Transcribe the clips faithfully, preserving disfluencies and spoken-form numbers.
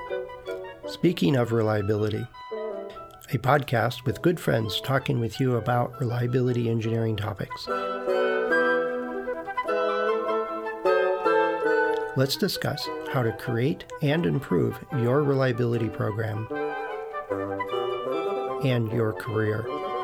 Speaking of reliability, a podcast with good friends talking with you about reliability engineering topics. Let's discuss how to create and improve your reliability program and your career.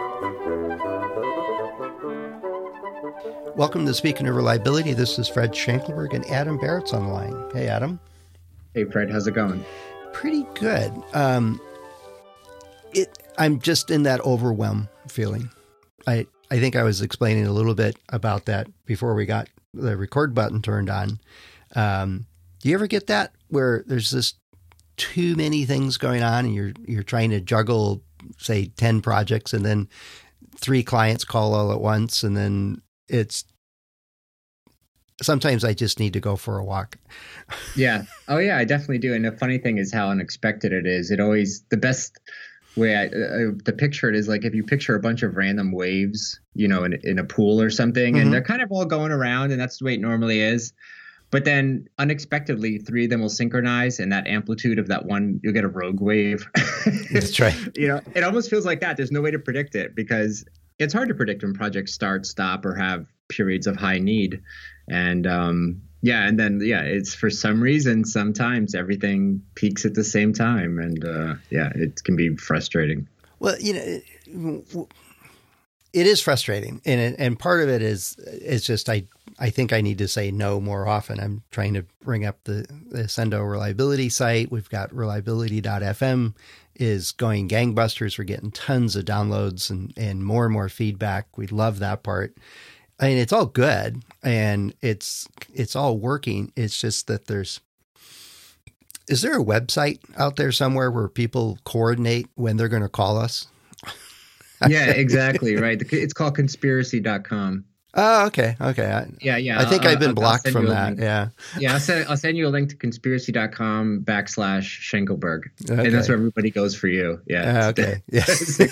Welcome to Speaking of Reliability. This is Fred Schenkelberg and Adam Barrett's on the line. Hey, Adam. Hey, Fred. How's it going? Pretty good. Um, it. I'm just in that overwhelm feeling. I I think I was explaining a little bit about that before we got the record button turned on. Um, do you ever get that where there's just too many things going on and you're you're trying to juggle, say, ten projects, and then three clients call all at once, and then it's sometimes I just need to go for a walk. Yeah. Oh, yeah, I definitely do. And the funny thing is how unexpected it is. It always, the best way I, uh, to picture it is like if you picture a bunch of random waves, you know, in, in a pool or something, mm-hmm. and they're kind of all going around, and that's the way it normally is. But then unexpectedly, three of them will synchronize, and that amplitude of that one, you'll get a rogue wave. That's right. You know, it almost feels like that. There's no way to predict it because it's hard to predict when projects start, stop, or have periods of high need. And um, yeah, and then, yeah, it's for some reason, sometimes everything peaks at the same time. And uh, yeah, it can be frustrating. Well, you know, it is frustrating. And it, and part of it is, it's just, I, I think I need to say no more often. I'm trying to bring up the, the Accendo reliability site. We've got reliability dot f m is going gangbusters. We're getting tons of downloads and, and more and more feedback. We love that part. I mean, it's all good and it's, it's all working. It's just that there's, is there a website out there somewhere where people coordinate when they're going to call us? Yeah, exactly. Right. It's called conspiracy dot com. Oh, okay. Okay. I, yeah. Yeah. I think I'll, I've been I'll, blocked I'll from that. Yeah. Yeah. I'll send, I'll send you a link to conspiracy dot com backslash Schenkelberg. Okay. And that's where everybody goes for you. Yeah. Uh, okay. Yeah.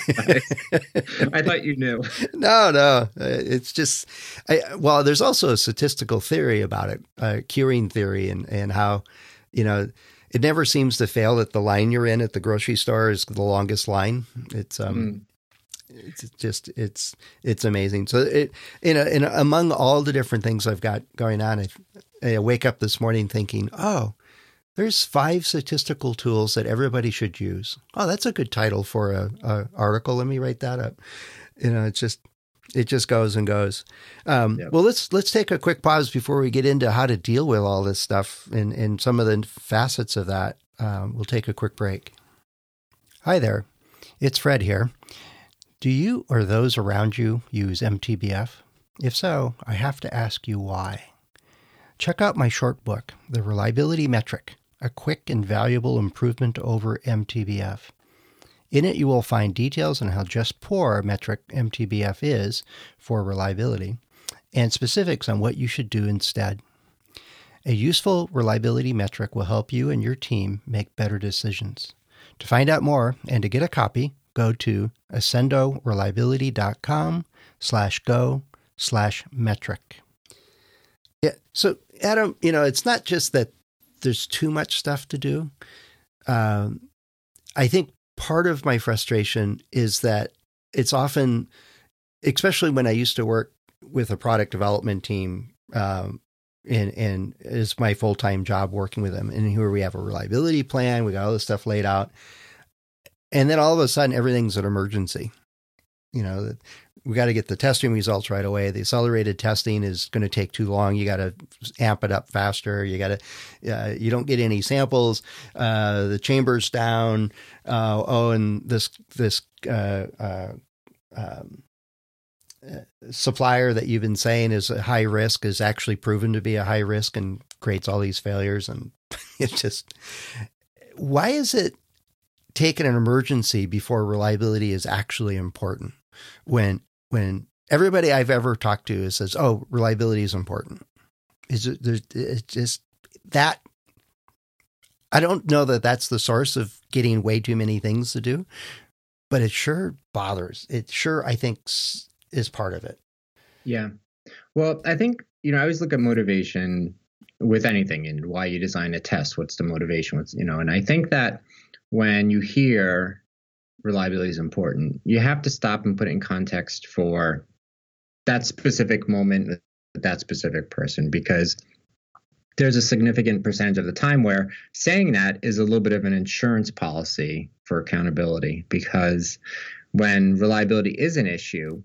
I thought you knew. No, no. It's just, I, well, there's also a statistical theory about it, uh, queuing theory, and, and how, you know, it never seems to fail that the line you're in at the grocery store is the longest line. It's, um, mm. It's just, it's, it's amazing. So it, in a, in a, among all the different things I've got going on, I, I wake up this morning thinking, oh, there's five statistical tools that everybody should use. Oh, that's a good title for a, a article. Let me write that up. You know, it's just, it just goes and goes. Um, yep. Well, let's, let's take a quick pause before we get into how to deal with all this stuff and, and some of the facets of that. Um, we'll take a quick break. Hi there. It's Fred here. Do you or those around you use M T B F? If so, I have to ask you why. Check out my short book, The Reliability Metric, a quick and valuable improvement over M T B F. In it, you will find details on how just poor metric M T B F is for reliability, and specifics on what you should do instead. A useful reliability metric will help you and your team make better decisions. To find out more and to get a copy, go to accendo reliability dot com slash go slash metric. Yeah. So Adam, you know, it's not just that there's too much stuff to do. Um, I think part of my frustration is that it's often, especially when I used to work with a product development team, um, and, and it's my full-time job working with them. And here we have a reliability plan. We got all this stuff laid out. And then all of a sudden, everything's an emergency. You know, we got to get the testing results right away. The accelerated testing is going to take too long. You got to amp it up faster. You got to, uh, you don't get any samples. Uh, the chamber's down. Uh, oh, and this, this, uh, uh, um, uh, supplier that you've been saying is a high risk is actually proven to be a high risk and creates all these failures. And it's just, why is it taking an emergency before reliability is actually important? When, when everybody I've ever talked to says, oh, reliability is important. Is it, there's, it's just that, I don't know that that's the source of getting way too many things to do, but it sure bothers. It sure, I think, is part of it. Yeah. Well, I think, you know, I always look at motivation with anything, and why you design a test, what's the motivation, what's, you know, and I think that when you hear reliability is important, you have to stop and put it in context for that specific moment, with that specific person, because there's a significant percentage of the time where saying that is a little bit of an insurance policy for accountability, because when reliability is an issue,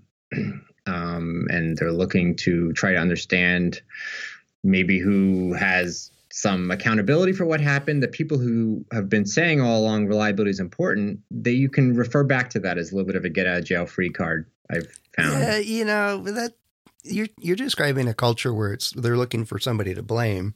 um, and they're looking to try to understand maybe who has some accountability for what happened, the people who have been saying all along reliability is important, that you can refer back to that as a little bit of a get out of jail free card, I've found. Yeah, you know, that you're you're describing a culture where it's they're looking for somebody to blame,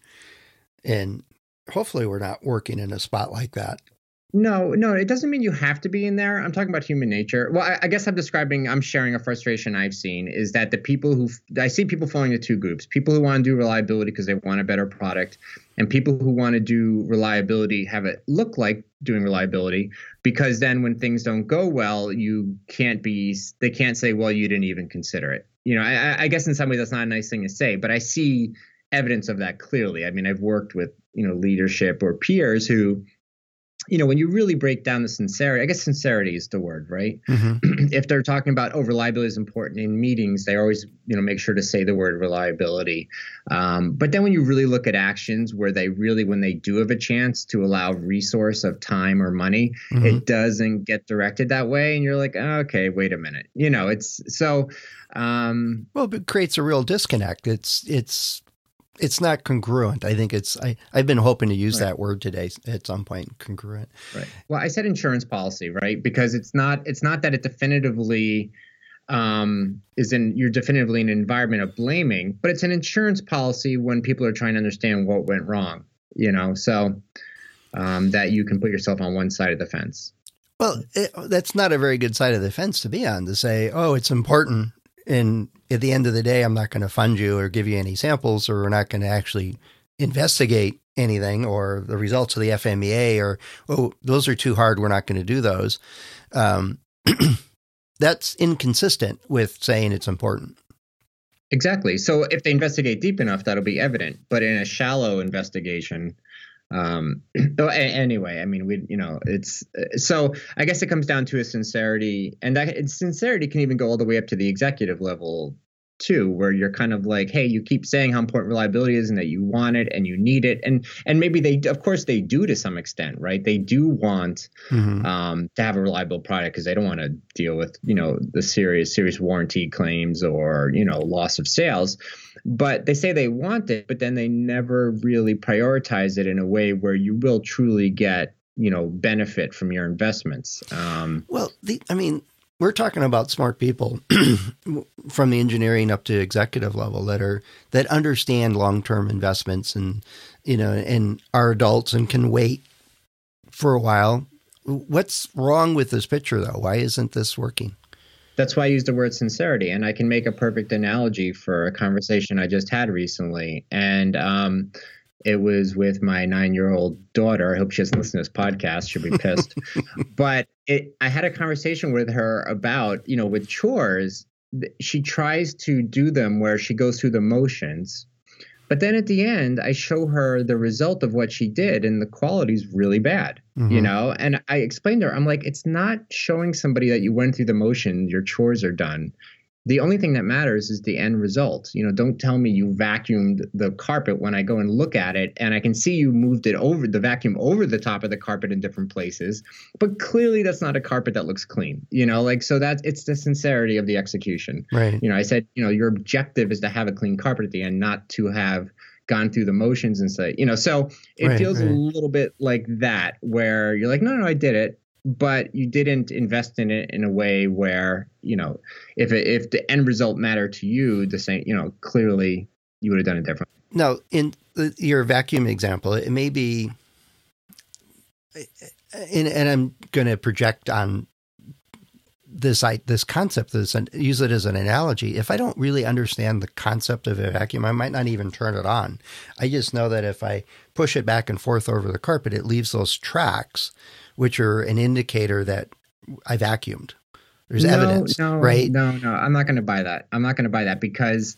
and hopefully we're not working in a spot like that. No, no, it doesn't mean you have to be in there. I'm talking about human nature. Well, I, I guess I'm describing, I'm sharing a frustration I've seen, is that the people who, I see people falling into two groups: people who want to do reliability because they want a better product, and people who want to do reliability, have it look like doing reliability, because then when things don't go well, you can't be, they can't say, well, you didn't even consider it. You know, I, I guess in some ways that's not a nice thing to say, but I see evidence of that clearly. I mean, I've worked with, you know, leadership or peers who, you know, when you really break down the sincerity, I guess sincerity is the word, right? Mm-hmm. If they're talking about, oh, reliability is important in meetings, they always, you know, make sure to say the word reliability. Um, but then when you really look at actions where they really, when they do have a chance to allow resource of time or money, mm-hmm. it doesn't get directed that way. And you're like, oh, okay, wait a minute. You know, it's so. Um, well, it creates a real disconnect. It's, it's, It's not congruent. I think it's, I, I've been hoping to use right. that word today at some point, congruent. Right. Well, I said insurance policy, right? Because it's not, it's not that it definitively um, is in, you're definitively in an environment of blaming, but it's an insurance policy when people are trying to understand what went wrong, you know, so um, that you can put yourself on one side of the fence. Well, it, that's not a very good side of the fence to be on, to say, oh, it's important. And at the end of the day, I'm not going to fund you or give you any samples, or we're not going to actually investigate anything, or the results of the F M E A, or, oh, those are too hard, we're not going to do those. Um, that's inconsistent with saying it's important. Exactly. So if they investigate deep enough, that'll be evident. But in a shallow investigation, um, anyway, I mean, we, you know, it's, so I guess it comes down to a sincerity, and that sincerity can even go all the way up to the executive level too, where you're kind of like, hey, you keep saying how important reliability is and that you want it and you need it. And, and maybe they, of course they do to some extent, right? They do want mm-hmm. um, to have a reliable product because they don't want to deal with, you know, the serious, serious warranty claims or, you know, loss of sales. But they say they want it, but then they never really prioritize it in a way where you will truly get, you know, benefit from your investments. Um, well, the, I mean, we're talking about smart people from the engineering up to executive level that are, that understand long-term investments and, you know, and are adults and can wait for a while. What's wrong with this picture though? Why isn't this working? That's why I use the word sincerity. And I can make a perfect analogy for a conversation I just had recently. And, um, it was with my nine-year-old daughter. I hope she doesn't listen to this podcast. She'll be pissed. But it, I had a conversation with her about, you know, with chores, she tries to do them where she goes through the motions. But then at the end, I show her the result of what she did, and the quality is really bad, mm-hmm. you know? And I explained to her, I'm like, it's not showing somebody that you went through the motion, your chores are done. The only thing that matters is the end result. You know, don't tell me you vacuumed the carpet when I go and look at it and I can see you moved it over the vacuum over the top of the carpet in different places. But clearly that's not a carpet that looks clean, you know, like, so that's, it's the sincerity of the execution. Right. You know, I said, you know, your objective is to have a clean carpet at the end, not to have gone through the motions and say, you know, so it right, feels right. a little bit like that, where you're like, no, no, I did it. But you didn't invest in it in a way where, you know, if it, if the end result mattered to you, the same, you know, clearly you would have done it differently. Now, in the, your vacuum example, it may be, and, and I'm going to project on this I, this concept, this and use it as an analogy. If I don't really understand the concept of a vacuum, I might not even turn it on. I just know that if I push it back and forth over the carpet, it leaves those tracks, which are an indicator that I vacuumed. There's no, evidence, no, right? No, no, I'm not going to buy that. I'm not going to buy that because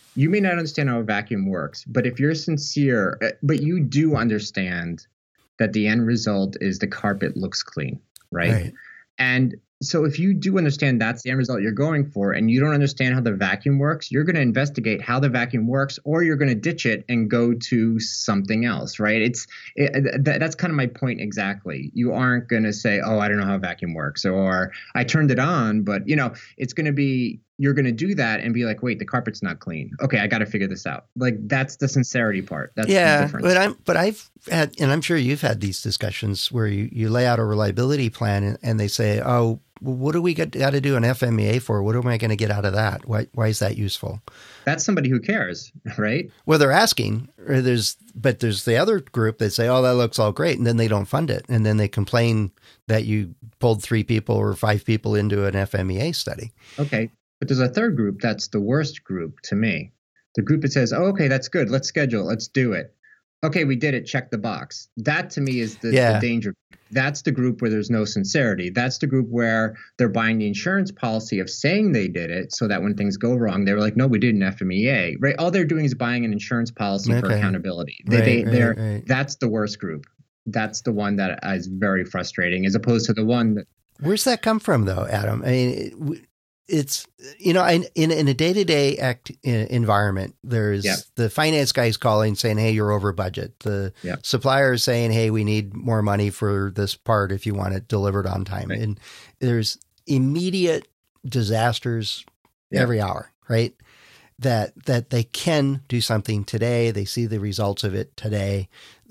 you may not understand how a vacuum works, but if you're sincere, but you do understand that the end result is the carpet looks clean, right? Right. And so if you do understand that's the end result you're going for, and you don't understand how the vacuum works, you're going to investigate how the vacuum works, or you're going to ditch it and go to something else, right? It's it, th- that's kind of my point exactly. You aren't going to say, oh, I don't know how a vacuum works, or I turned it on, but you know, it's going to be, you're going to do that and be like, wait, the carpet's not clean. Okay, I got to figure this out. Like that's the sincerity part. That's yeah, the difference. but I'm but I've had, and I'm sure you've had these discussions where you, you lay out a reliability plan and, and they say, oh, what do we got, got to do an F M E A for? What am I going to get out of that? Why why is that useful? That's somebody who cares, right? Well, they're asking, or there's, but there's the other group that say, oh, that looks all great. And then they don't fund it. And then they complain that you pulled three people or five people into an F M E A study. Okay. But there's a third group that's the worst group to me. The group that says, oh, okay, that's good. Let's schedule. Let's do it. Okay, we did it. Check the box. That to me is the, yeah. the danger. That's the group where there's no sincerity. That's the group where they're buying the insurance policy of saying they did it so that when things go wrong, they were like, no, we did an F M E A, right? All they're doing is buying an insurance policy okay. for accountability. They, right, they, right, they're, right. That's the worst group. That's the one that is very frustrating as opposed to the one that. Where's that come from though, Adam? I mean, it, it's, you know, in, in a day-to-day act environment, there's yep. the finance guys calling saying, hey, you're over budget. The yep. supplier is saying, hey, we need more money for this part if you want it delivered on time. Right. And there's immediate disasters yep. every hour, right? That, that they can do something today. They see the results of it today.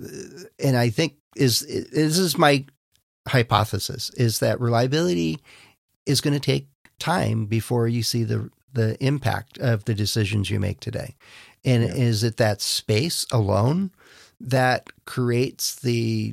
And I think is, this is my hypothesis, is that reliability is going to take time before you see the the impact of the decisions you make today. And yeah. is it that space alone that creates the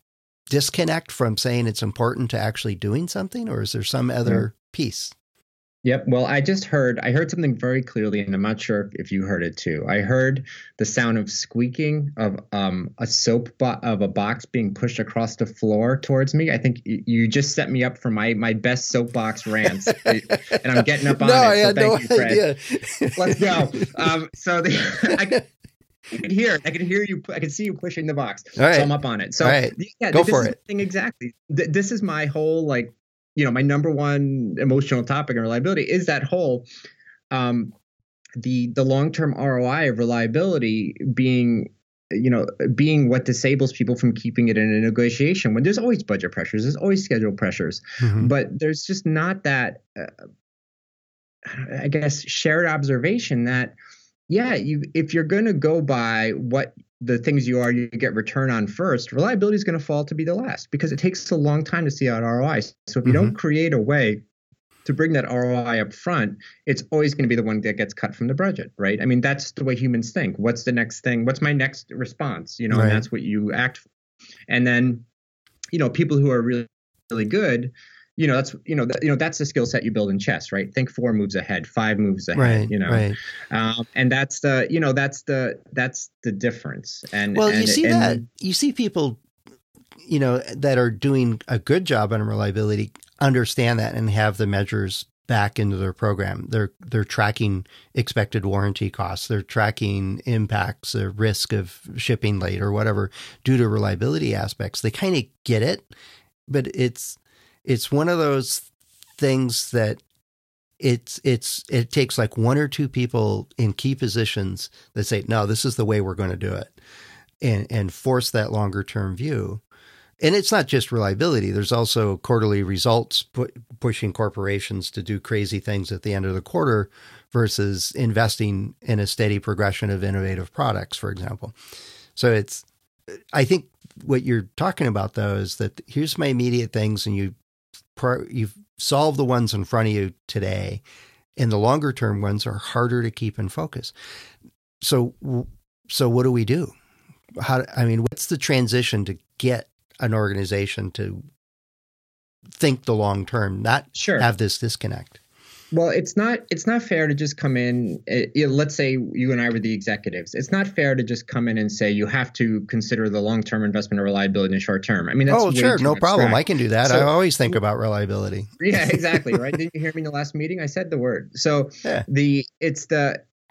disconnect from saying it's important to actually doing something, or is there some other yeah. piece? Yep. Well, I just heard, I heard something very clearly, and I'm not sure if you heard it too. I heard the sound of squeaking of um, a soap bo- of a box being pushed across the floor towards me. I think y- you just set me up for my, my best soapbox rants, and I'm getting up on no, it. I so had thank no you, Fred. idea. Let's go. Um, so the, I could, I could hear, I could hear you, I could see you pushing the box. All right. So I'm up on it. So All right. yeah, go this for is it. The thing exactly. Th- this is my whole like. You know, my number one emotional topic in reliability is that whole um, the the long term R O I of reliability being, you know, being what disables people from keeping it in a negotiation when there's always budget pressures, there's always schedule pressures, mm-hmm. but there's just not that, uh, I guess, shared observation that, yeah, you if you're going to go by what the things you are, you get return on first, reliability is going to fall to be the last because it takes a long time to see out R O I. So if you mm-hmm. don't create a way to bring that R O I up front, it's always going to be the one that gets cut from the budget, right? I mean, that's the way humans think. What's the next thing? What's my next response? You know, right. and that's what you act for. And then, you know, people who are really, really good, you know, that's, you know, that, you know, that's the skill set you build in chess, right? Think four moves ahead, five moves ahead, right, you know, right. um, and that's the, you know, that's the, that's the difference. And well, and, you see and, that, you see people, you know, that are doing a good job on reliability, understand that and have the measures back into their program. They're, they're tracking expected warranty costs. They're tracking impacts or risk of shipping late or whatever due to reliability aspects. They kind of get it, but it's, It's one of those things that it's it's it takes like one or two people in key positions that say, no, this is the way we're going to do it, and and force that longer term view. And it's not just reliability. There's also quarterly results pu- pushing corporations to do crazy things at the end of the quarter versus investing in a steady progression of innovative products, for example. So it's, I think what you're talking about though is that here's my immediate things, and you you've solved the ones in front of you today, and the longer term ones are harder to keep in focus. So, so what do we do? How, I mean, what's the transition to get an organization to think the long term, not sure. have this disconnect? Well, it's not it's not fair to just come in. It, you know, let's say you and I were the executives. It's not fair to just come in and say you have to consider the long term investment of reliability in the short term. I mean, that's oh, sure, no problem. I can do that. So, I always think about reliability. Yeah, exactly. Right? Didn't you hear me in the last meeting? I said the word. So yeah. the it's the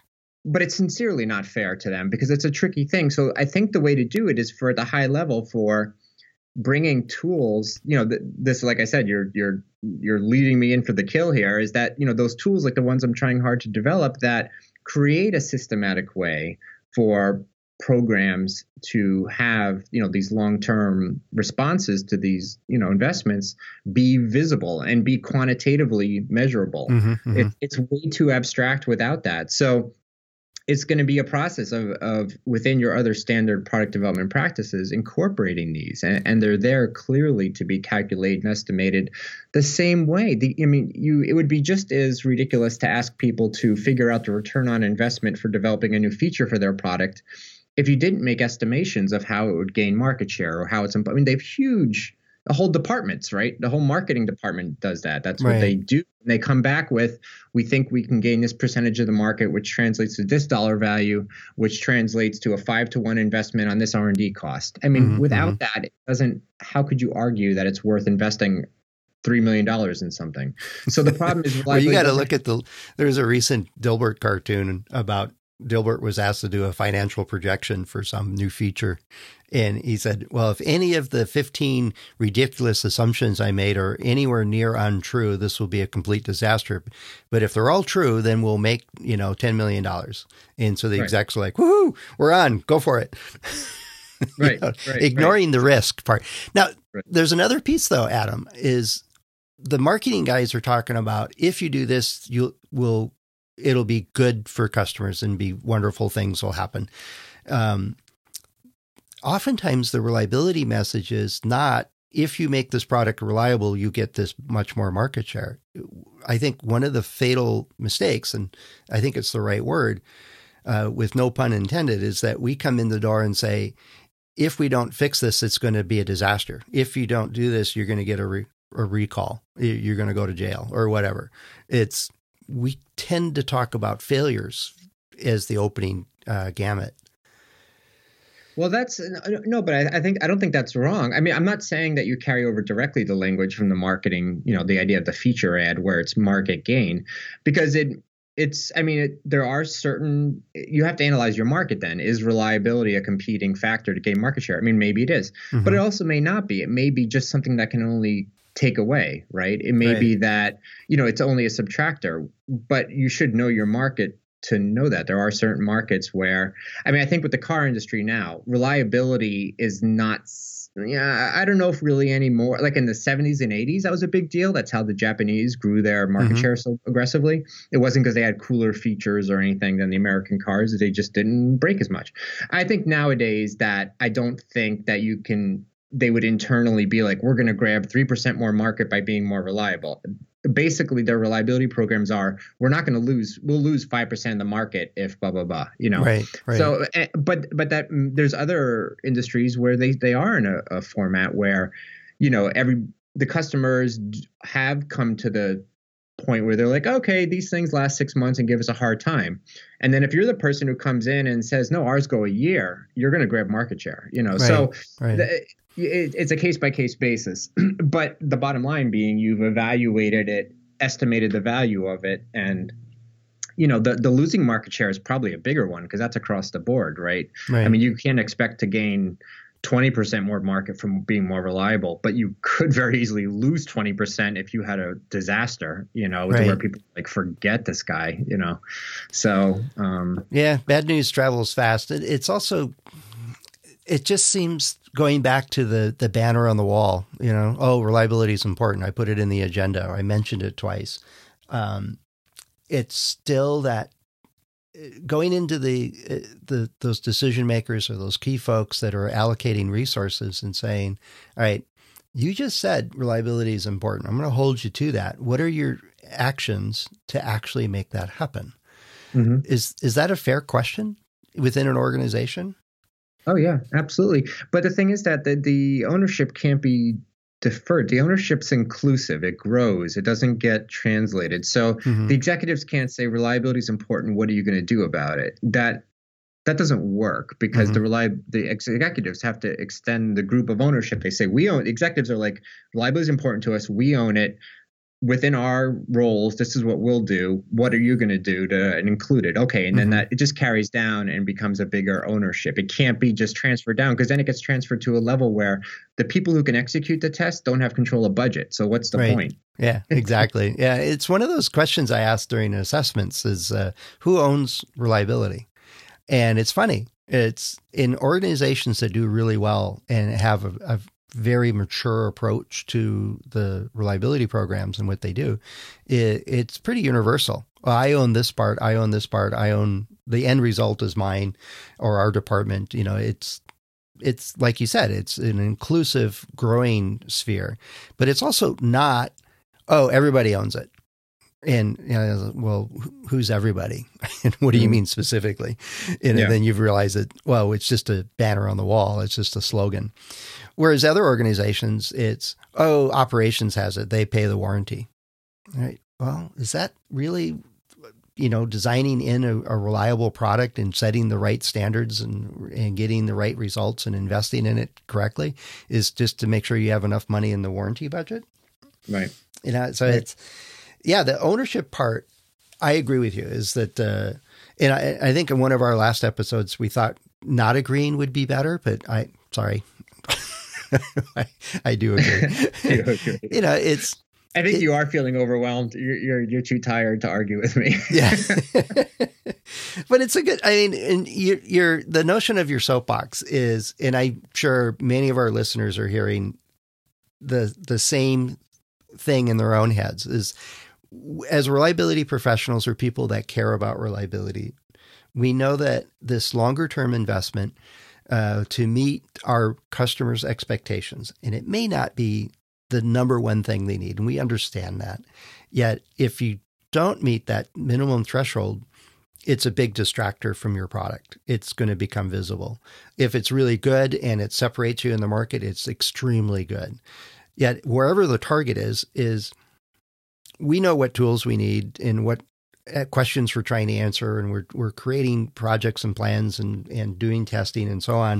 but it's sincerely not fair to them because it's a tricky thing. So I think the way to do it is for the high level for bringing tools, you know, th- this, like I said, you're, you're, you're leading me in for the kill here, is that, you know, those tools like the ones I'm trying hard to develop that create a systematic way for programs to have, you know, these long-term responses to these, you know, investments be visible and be quantitatively measurable. Mm-hmm, mm-hmm. It, it's way too abstract without that. So it's going to be a process of, of within your other standard product development practices, incorporating these, and, and they're there clearly to be calculated and estimated the same way. The, I mean, you it would be just as ridiculous to ask people to figure out the return on investment for developing a new feature for their product if you didn't make estimations of how it would gain market share or how it's. I mean, they have huge. The whole departments, right? The whole marketing department does that. That's what right. they do. And they come back with, we think we can gain this percentage of the market, which translates to this dollar value, which translates to a five to one investment on this R and D cost. I mean, mm-hmm, without mm-hmm. that, it doesn't, how could you argue that it's worth investing three million dollars in something? So the problem is, well, you got to look at the, there's a recent Dilbert cartoon about Dilbert was asked to do a financial projection for some new feature. And he said, well, if any of the fifteen ridiculous assumptions I made are anywhere near untrue, this will be a complete disaster. But if they're all true, then we'll make, you know, ten million dollars. And so the right. execs are like, woohoo, we're on, go for it. Right, know, right. Ignoring right. the risk part. Now, right. there's another piece though, Adam, is the marketing guys are talking about, if you do this, you will, it'll be good for customers and be wonderful things will happen. Um, Oftentimes the reliability message is not, if you make this product reliable, you get this much more market share. I think one of the fatal mistakes, and I think it's the right word, uh, with no pun intended, is that we come in the door and say, if we don't fix this, it's going to be a disaster. If you don't do this, you're going to get a, re- a recall. You're going to go to jail or whatever. It's, we tend to talk about failures as the opening uh, gamut. Well, that's no, but I, I think I don't think that's wrong. I mean, I'm not saying that you carry over directly the language from the marketing, you know, the idea of the feature ad where it's market gain, because it it's I mean, it, there are certain, you have to analyze your market then. Is reliability a competing factor to gain market share? I mean, maybe it is, mm-hmm. but it also may not be. It may be just something that can only take away, right? It may right. be that, you know, it's only a subtractor, but you should know your market to know that. There are certain markets where, I mean, I think with the car industry now, reliability is not, yeah, I don't know if really anymore. Like in the seventies and eighties, that was a big deal. That's how the Japanese grew their market mm-hmm. share so aggressively. It wasn't because they had cooler features or anything than the American cars. They just didn't break as much. I think nowadays that I don't think that you can, they would internally be like, we're going to grab three percent more market by being more reliable. Basically, their reliability programs are, we're not going to lose, we'll lose five percent of the market if blah, blah, blah, you know? Right, right. So, but, but that there's other industries where they, they are in a, a format where, you know, every, the customers have come to the point where they're like, okay, these things last six months and give us a hard time. And then if you're the person who comes in and says, no, ours go a year, you're going to grab market share, you know? Right, so right. The, it, it's a case by case basis, but the bottom line being you've evaluated it, estimated the value of it. And, you know, the, the losing market share is probably a bigger one because that's across the board, right? right? I mean, you can't expect to gain twenty percent more market from being more reliable, but you could very easily lose twenty percent if you had a disaster, you know, right. where people like forget this guy, you know. So, um, yeah, bad news travels fast. It, it's also, it just seems going back to the, the banner on the wall, you know, oh, reliability is important. I put it in the agenda, or I mentioned it twice. Um, it's still that going into the, the, those decision makers or those key folks that are allocating resources and saying, all right, you just said reliability is important. I'm going to hold you to that. What are your actions to actually make that happen? Mm-hmm. Is, is that a fair question within an organization? Oh, yeah, absolutely. But the thing is that the, the ownership can't be deferred. The ownership's inclusive. It grows. It doesn't get translated. So mm-hmm. the executives can't say reliability is important. What are you going to do about it? That that doesn't work because mm-hmm. the reli- the executives have to extend the group of ownership. They say we own. Executives are like, reliability is important to us. We own it. within our roles, this is what we'll do. What are you going to do to include it? Okay. And then mm-hmm. that it just carries down and becomes a bigger ownership. It can't be just transferred down, because then it gets transferred to a level where the people who can execute the test don't have control of budget. So what's the right. point? Yeah, exactly. Yeah. It's one of those questions I ask during assessments is uh, who owns reliability? And it's funny. It's in organizations that do really well and have a, a very mature approach to the reliability programs and what they do. It, it's pretty universal. Well, I own this part. I own this part. I own the end result is mine or our department. You know, it's, it's like you said, it's an inclusive, growing sphere, but it's also not, oh, everybody owns it. And, you know, well, who's everybody? And what do you mean specifically? And yeah. then you've realized that, well, it's just a banner on the wall. It's just a slogan. Whereas other organizations, it's, oh, operations has it. They pay the warranty. All right. Well, is that really, you know, designing in a, a reliable product and setting the right standards and, and getting the right results and investing in it correctly is just to make sure you have enough money in the warranty budget? Right. You know, so right. it's, yeah, the ownership part, I agree with you, is that, uh, and I, I think in one of our last episodes, we thought not agreeing would be better, but I, sorry, I, I do agree. you, agree. You know, it's, I think it, you are feeling overwhelmed. You're, you're, you're too tired to argue with me. Yeah. But it's a good, I mean, and you're, you're, the notion of your soapbox is, and I'm sure many of our listeners are hearing the, the same thing in their own heads, is as reliability professionals or people that care about reliability, we know that this longer term investment uh, to meet our customers' expectations, and it may not be the number one thing they need, and we understand that. Yet, if you don't meet that minimum threshold, it's a big distractor from your product. It's going to become visible. If it's really good and it separates you in the market, it's extremely good. Yet, wherever the target is, is we know what tools we need and what questions we're trying to answer, and we're we're creating projects and plans and, and doing testing and so on.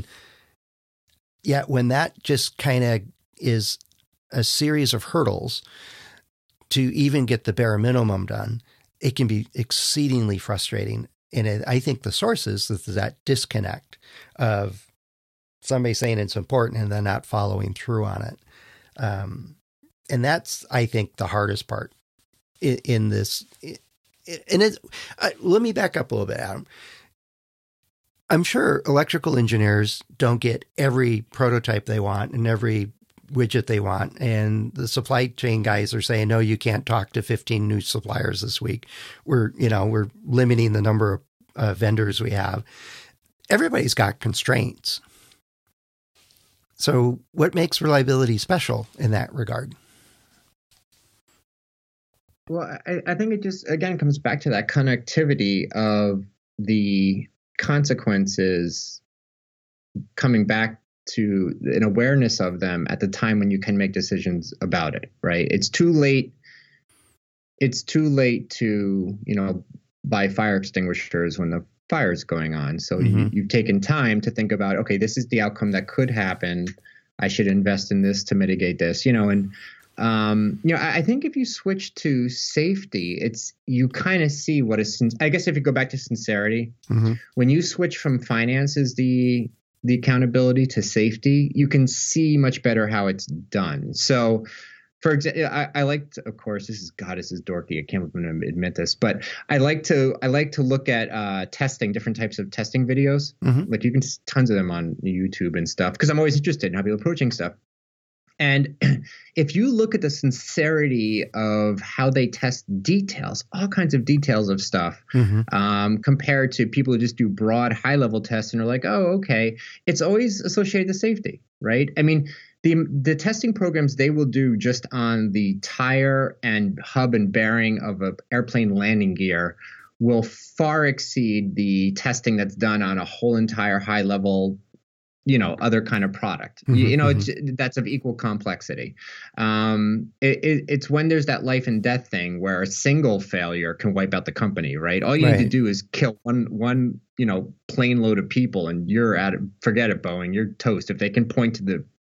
Yet when that just kind of is a series of hurdles to even get the bare minimum done, it can be exceedingly frustrating. And it, I think the source is that, that disconnect of somebody saying it's important and then not following through on it. Um, and that's, I think, the hardest part in, in this. And it, uh, let me back up a little bit, Adam. I'm sure electrical engineers don't get every prototype they want and every widget they want. And the supply chain guys are saying, no, you can't talk to fifteen new suppliers this week. We're, you know, we're limiting the number of uh, vendors we have. Everybody's got constraints. So what makes reliability special in that regard? Well, I, I think it just, again, comes back to that connectivity of the consequences coming back to an awareness of them at the time when you can make decisions about it, right? It's too late. It's too late to, you know, buy fire extinguishers when the fire is going on. So mm-hmm. you, you've taken time to think about, okay, this is the outcome that could happen. I should invest in this to mitigate this, you know, and, um, you know, I, I think if you switch to safety, it's, you kind of see what is, I guess if you go back to sincerity, mm-hmm. when you switch from finances, the, the accountability to safety, you can see much better how it's done. So, for example, I, I like to, of course, this is, God, this is dorky. I can't even admit this, but I like to, I like to look at uh, testing, different types of testing videos. Mm-hmm. Like you can, tons of them on YouTube and stuff, because I'm always interested in how people approaching stuff. And if you look at the sincerity of how they test details, all kinds of details of stuff, mm-hmm. um, compared to people who just do broad, high-level tests and are like, oh, okay, it's always associated to safety, right? I mean, the the testing programs they will do just on the tire and hub and bearing of an airplane landing gear will far exceed the testing that's done on a whole entire high-level, you know, other kind of product, mm-hmm, you, you know, mm-hmm. it's, that's of equal complexity. Um, it, it, it's when there's that life and death thing where a single failure can wipe out the company, right? All you right. need to do is kill one, one, you know, plane load of people and you're at it. Forget it, Boeing, you're toast. If they can point to the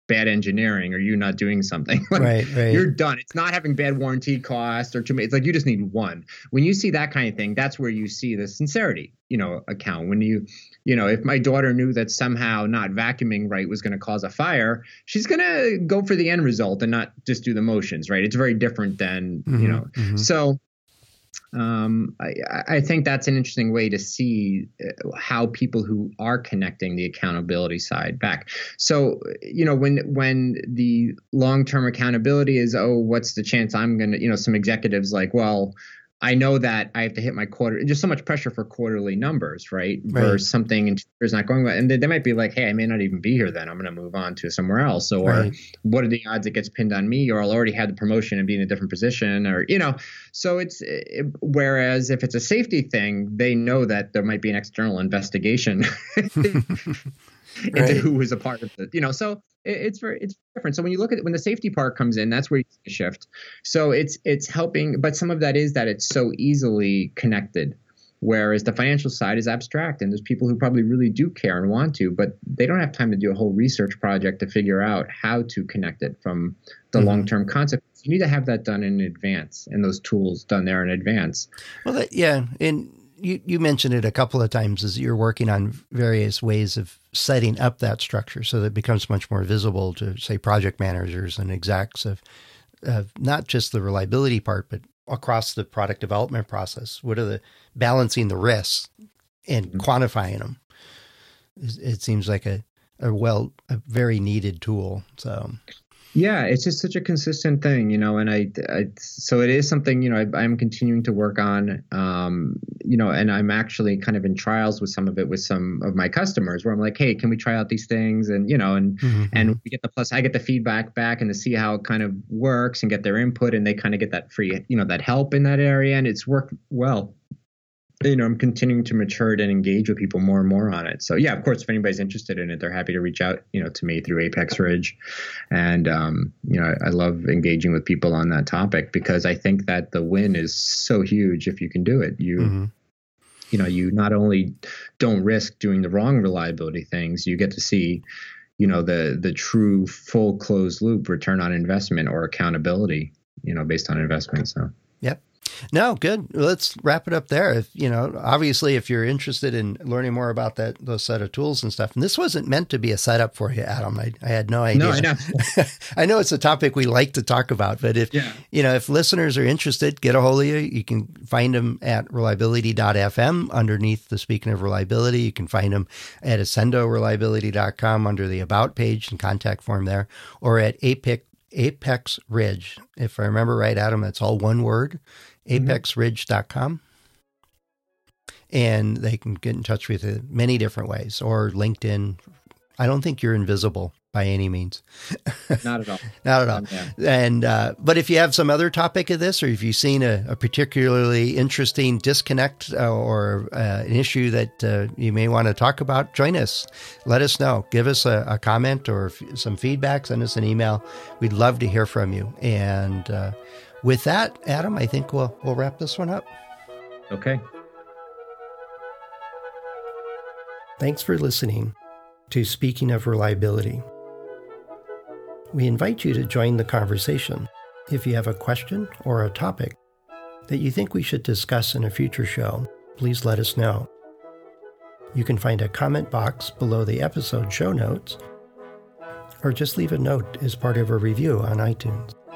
bad engineering or you not doing something. Like, right, right. You're done. It's not having bad warranty costs or too many. It's like you just need one. When you see that kind of thing, that's where you see the sincerity, you know, account. When you, you know, if my daughter knew that somehow not vacuuming right was going to cause a fire, she's going to go for the end result and not just do the motions, right? It's very different than, mm-hmm, you know, mm-hmm. so. Um, I, I think that's an interesting way to see how people who are connecting the accountability side back. So, you know, when when the long-term accountability is, oh, what's the chance I'm going to, you know, some executives like, well, I know that I have to hit my quarter, just so much pressure for quarterly numbers, right? right. Versus something in two years not going well. And they, they might be like, hey, I may not even be here then. I'm going to move on to somewhere else. Or right. what are the odds it gets pinned on me? Or I'll already have the promotion and be in a different position, or, you know, so it's, it, whereas if it's a safety thing, they know that there might be an external investigation into right. who was a part of it, you know, so it, it's very, it's different. So when you look at it, when the safety part comes in, that's where you see a shift. So it's, it's helping, but some of that is that it's so easily connected, whereas the financial side is abstract, and there's people who probably really do care and want to, but they don't have time to do a whole research project to figure out how to connect it from the mm-hmm. long-term consequences. You need to have that done in advance, and those tools done there in advance. Well, that, yeah. And you, you mentioned it a couple of times as you're working on various ways of setting up that structure so that it becomes much more visible to, say, project managers and execs of, of not just the reliability part, but across the product development process. What are the balancing the risks and mm-hmm. quantifying them? It, it seems like a, a well, a very needed tool. So. Yeah, it's just such a consistent thing, you know, and I, I so it is something, you know, I, I'm continuing to work on, um, you know, and I'm actually kind of in trials with some of it with some of my customers where I'm like, hey, can we try out these things? And, you know, and, mm-hmm. and we get the plus, I get the feedback back and to see how it kind of works and get their input, and they kind of get that free, you know, that help in that area. And it's worked well. You know, I'm continuing to mature it and engage with people more and more on it. So yeah, of course, if anybody's interested in it, they're happy to reach out, you know, to me through Apex Ridge. And, um, you know, I, I love engaging with people on that topic because I think that the win is so huge if you can do it. You, mm-hmm. you know, you not only don't risk doing the wrong reliability things, you get to see, you know, the, the true full closed loop return on investment or accountability, you know, based on investment. So, yep. No, good. Let's wrap it up there. If, you know, obviously, if you're interested in learning more about that, those set of tools and stuff, and this wasn't meant to be a setup for you, Adam. I, I had no idea. No, I know. I know it's a topic we like to talk about, but if, yeah. you know, if listeners are interested, get a hold of you. You can find them at reliability dot f m underneath the Speaking of Reliability. You can find them at accendo reliability dot com under the About page and contact form there, or at Apex, Apex Ridge. If I remember right, Adam, that's all one word. apex ridge dot com, and they can get in touch with you many different ways, or LinkedIn. I don't think you're invisible by any means. Not at all. Not at all. Um, yeah. And, uh, but if you have some other topic of this, or if you've seen a, a particularly interesting disconnect uh, or uh, an issue that uh, you may want to talk about, join us. Let us know. Give us a, a comment or f- some feedback. Send us an email. We'd love to hear from you. And, uh, with that, Adam, I think we'll we'll wrap this one up. Okay. Thanks for listening to Speaking of Reliability. We invite you to join the conversation. If you have a question or a topic that you think we should discuss in a future show, please let us know. You can find a comment box below the episode show notes, or just leave a note as part of a review on iTunes.